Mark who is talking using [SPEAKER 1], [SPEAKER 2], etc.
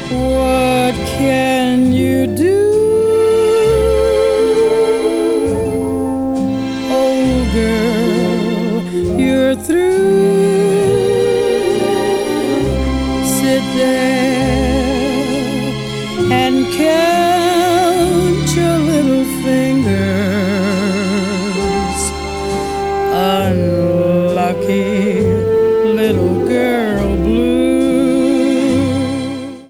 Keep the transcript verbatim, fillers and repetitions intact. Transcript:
[SPEAKER 1] What can you do? Oh, girl, you're through. Sit there and care.